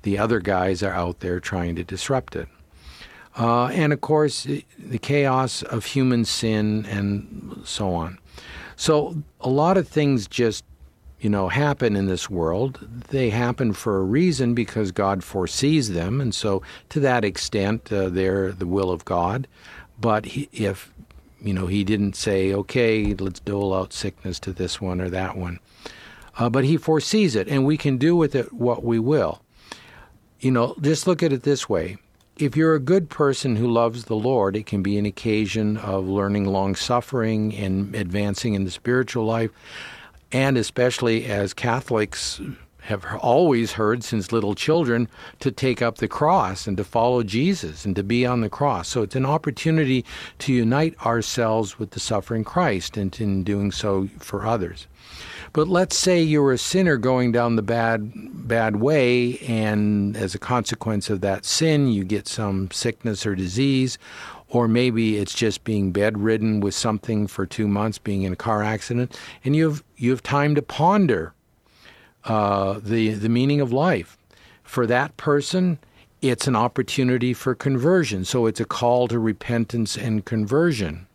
Speaker 2: the other guys are out there trying to disrupt it. Uh, and of course, the chaos of human sin and so on. So a lot of things just, you know, happen in this world. They happen for a reason because God foresees them. And so to that extent, uh, they're the will of God. But he, if, you know, he didn't say, okay, let's dole out sickness to this one or that one. Uh, but he foresees it, and we can do with it what we will. You know, just look at it this way. If you're a good person who loves the Lord, it can be an occasion of learning long-suffering and advancing in the spiritual life. And especially as Catholics have always heard since little children, to take up the cross and to follow Jesus and to be on the cross. So it's an opportunity to unite ourselves with the suffering Christ and in doing so for others. But let's say you're a sinner going down the bad bad way, and as a consequence of that sin, you get some sickness or disease, or maybe it's just being bedridden with something for two months, being in a car accident, and you have you have time to ponder uh, the the meaning of life. For that person, it's an opportunity for conversion. So it's a call to repentance and conversion.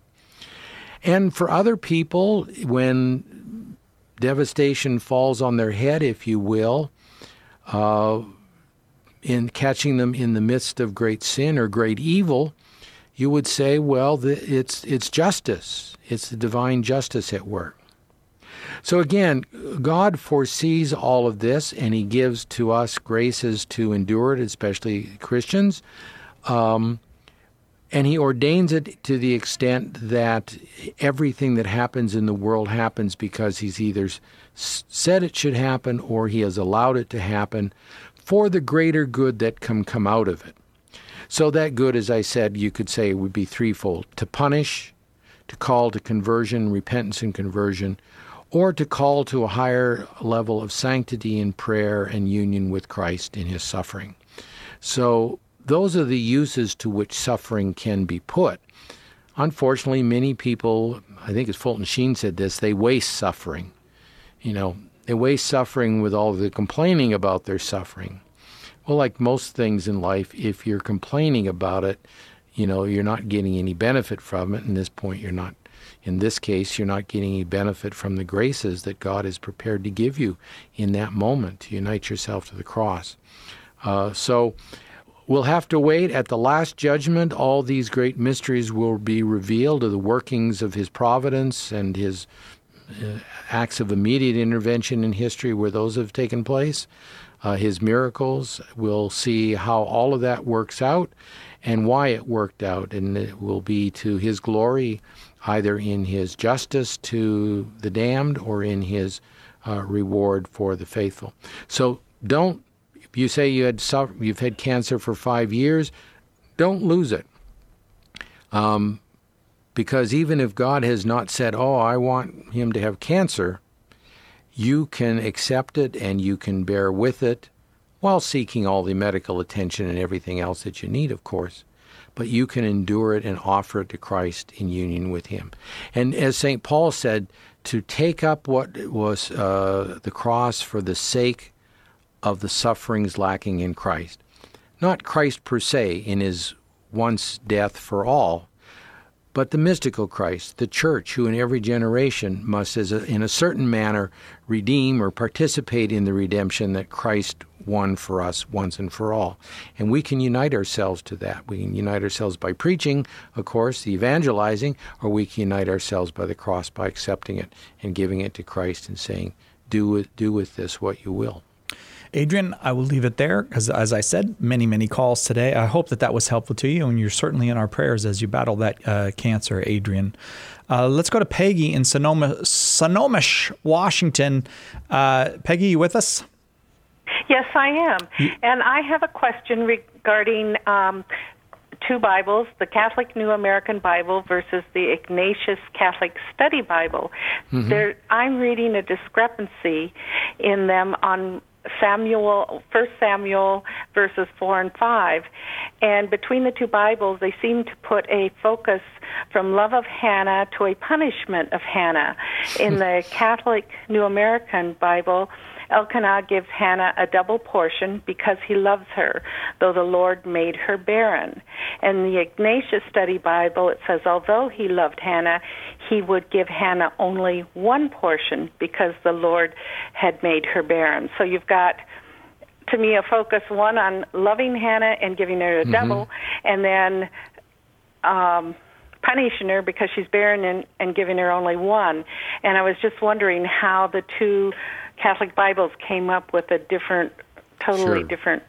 Speaker 2: And for other people, when devastation falls on their head, if you will, uh, in catching them in the midst of great sin or great evil, you would say, well, the, it's it's justice. It's the divine justice at work. So again, God foresees all of this, and he gives to us graces to endure it, especially Christians. Um, And he ordains it to the extent that everything that happens in the world happens because he's either said it should happen or he has allowed it to happen for the greater good that can come out of it. So that good, as I said, you could say would be threefold: to punish, to call to conversion, repentance and conversion, or to call to a higher level of sanctity in prayer and union with Christ in his suffering. So those are the uses to which suffering can be put. Unfortunately, many people, I think as Fulton Sheen said this, they waste suffering. You know, they waste suffering with all the complaining about their suffering. Well, like most things in life, if you're complaining about it, you know, you're not getting any benefit from it. At this point, you're not, in this case, you're not getting any benefit from the graces that God is prepared to give you in that moment to unite yourself to the cross. Uh, so we'll have to wait. At the last judgment, all these great mysteries will be revealed of the workings of his providence and his uh, acts of immediate intervention in history where those have taken place, uh, his miracles. We'll see how all of that works out and why it worked out, and it will be to his glory, either in his justice to the damned or in his uh, reward for the faithful. So don't If you say you had suffer, you've had cancer for five years, don't lose it. Um, because even if God has not said, oh, I want him to have cancer, you can accept it and you can bear with it while seeking all the medical attention and everything else that you need, of course. But you can endure it and offer it to Christ in union with him. And as Saint Paul said, to take up what was uh, the cross for the sake of the sufferings lacking in Christ. Not Christ per se in his once death for all, but the mystical Christ, the church, who in every generation must, as a, in a certain manner, redeem or participate in the redemption that Christ won for us once and for all. And we can unite ourselves to that. We can unite ourselves by preaching, of course, the evangelizing, or we can unite ourselves by the cross, by accepting it and giving it to Christ and saying, do with, do with this what you will.
Speaker 1: Adrian, I will leave it there because, as I said, many, many calls today. I hope that that was helpful to you, and you're certainly in our prayers as you battle that uh, cancer, Adrian. Uh, let's go to Peggy in Sonoma, Sonomish, Washington. Uh, Peggy, you with us?
Speaker 16: Yes, I am. You- and I have a question regarding um, two Bibles, the Catholic New American Bible versus the Ignatius Catholic Study Bible. Mm-hmm. There, I'm reading a discrepancy in them on Samuel, First Samuel verses four and five, and between the two Bibles, they seem to put a focus from love of Hannah to a punishment of Hannah. In the Catholic New American Bible, Elkanah gives Hannah a double portion because he loves her, though the Lord made her barren. In the Ignatius Study Bible, it says, although he loved Hannah, he would give Hannah only one portion because the Lord had made her barren. So you've got, to me, a focus, one, on loving Hannah and giving her a mm-hmm. double, and then um, punishing her because she's barren and, and giving her only one. And I was just wondering how the two Catholic Bibles came up with a different, totally
Speaker 2: sure.
Speaker 16: different.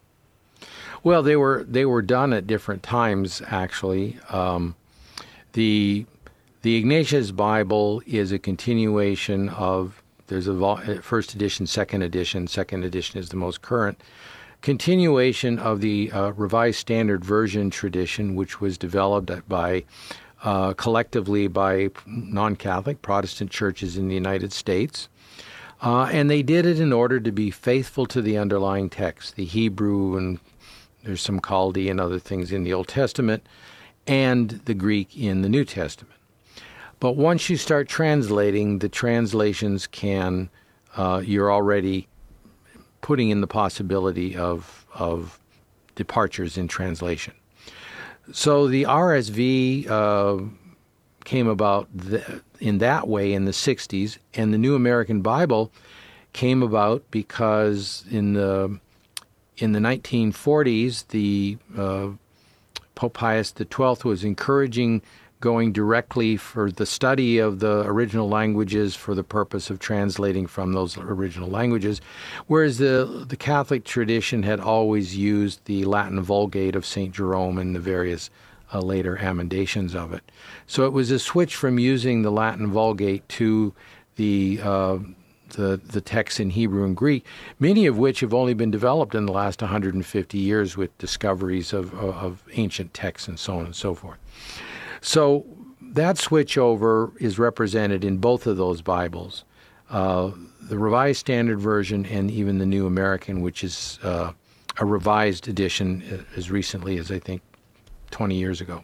Speaker 2: Well, they were they were done at different times, actually. Um, the the Ignatius Bible is a continuation of, there's a vol- first edition, second edition. Second edition is the most current. Continuation of the uh, Revised Standard Version tradition, which was developed by uh, collectively by non-Catholic Protestant churches in the United States. Uh, and they did it in order to be faithful to the underlying text, the Hebrew, and there's some Chaldee and other things in the Old Testament, and the Greek in the New Testament. But once you start translating, the translations can, uh, you're already putting in the possibility of of departures in translation. So the R S V uh, came about th- in that way in the sixties, and the New American Bible came about because in the in the nineteen forties, the uh, Pope Pius the twelfth was encouraging going directly for the study of the original languages for the purpose of translating from those original languages, whereas the the Catholic tradition had always used the Latin Vulgate of Saint Jerome and the various uh, later amendations of it. So it was a switch from using the Latin Vulgate to the uh, the the texts in Hebrew and Greek, many of which have only been developed in the last one hundred fifty years with discoveries of of ancient texts and so on and so forth. So that switchover is represented in both of those Bibles, uh, the Revised Standard Version and even the New American, which is uh, a revised edition as recently as, I think, twenty years ago.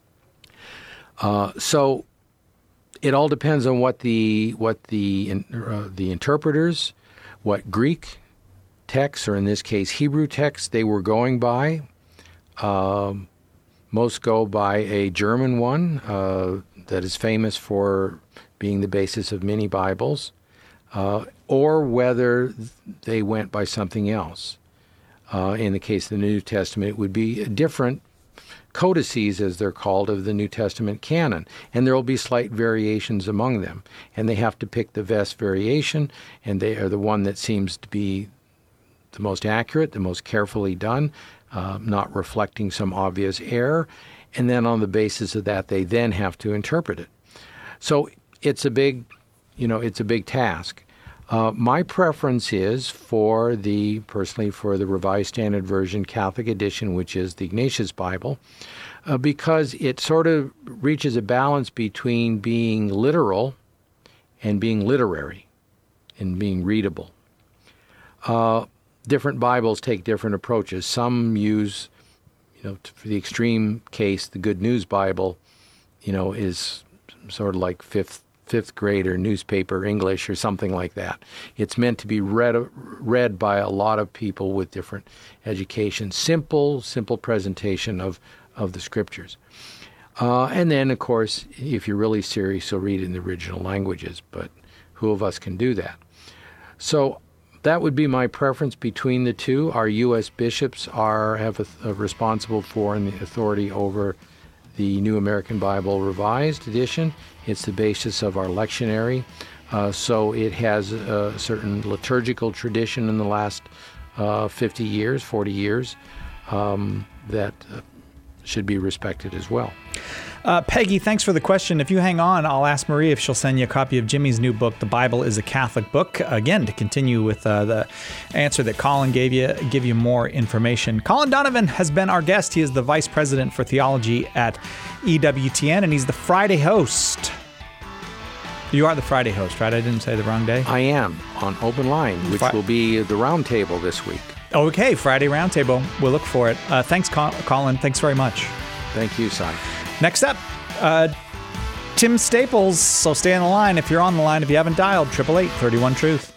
Speaker 2: Uh, so it all depends on what the what the uh, the interpreters, what Greek texts, or in this case Hebrew texts, they were going by. Um, Most go by a German one uh, that is famous for being the basis of many Bibles, uh, or whether they went by something else. Uh, in the case of the New Testament, it would be different codices, as they're called, of the New Testament canon, and there will be slight variations among them. And they have to pick the best variation, and they are the one that seems to be the most accurate, the most carefully done, Uh, not reflecting some obvious error, and then on the basis of that, they then have to interpret it. So it's a big, you know, it's a big task. Uh, my preference is for the, personally, for the Revised Standard Version Catholic edition, which is the Ignatius Bible, uh, because it sort of reaches a balance between being literal and being literary and being readable. Uh, Different Bibles take different approaches. Some use, you know, for the extreme case, the Good News Bible, you know, is sort of like fifth fifth grade or newspaper English or something like that. It's meant to be read read by a lot of people with different education. Simple, simple presentation of of the Scriptures. Uh, and then, of course, if you're really serious, you'll read in the original languages. But who of us can do that? So that would be my preference between the two. Our U S bishops are have a, a responsible for and the authority over the New American Bible Revised Edition. It's the basis of our lectionary. Uh, so it has a certain liturgical tradition in the last uh, fifty years, forty years, um, that uh, should be respected as well.
Speaker 1: Uh, Peggy, thanks for the question. If you hang on, I'll ask Marie if she'll send you a copy of Jimmy's new book, The Bible is a Catholic Book. Again, to continue with uh, the answer that Colin gave you, give you more information. Colin Donovan has been our guest. He is the Vice President for Theology at E W T N, and he's the Friday host. You are the Friday host, right? I didn't say the wrong day?
Speaker 2: I am, on Open Line, which Fri- will be the roundtable this week.
Speaker 1: Okay, Friday roundtable. We'll look for it. Uh, thanks, Colin. Thanks very much.
Speaker 2: Thank you, Si.
Speaker 1: Next up, uh, Tim Staples. So stay on the line. If you're on the line, if you haven't dialed, eight eight eight, three one, truth.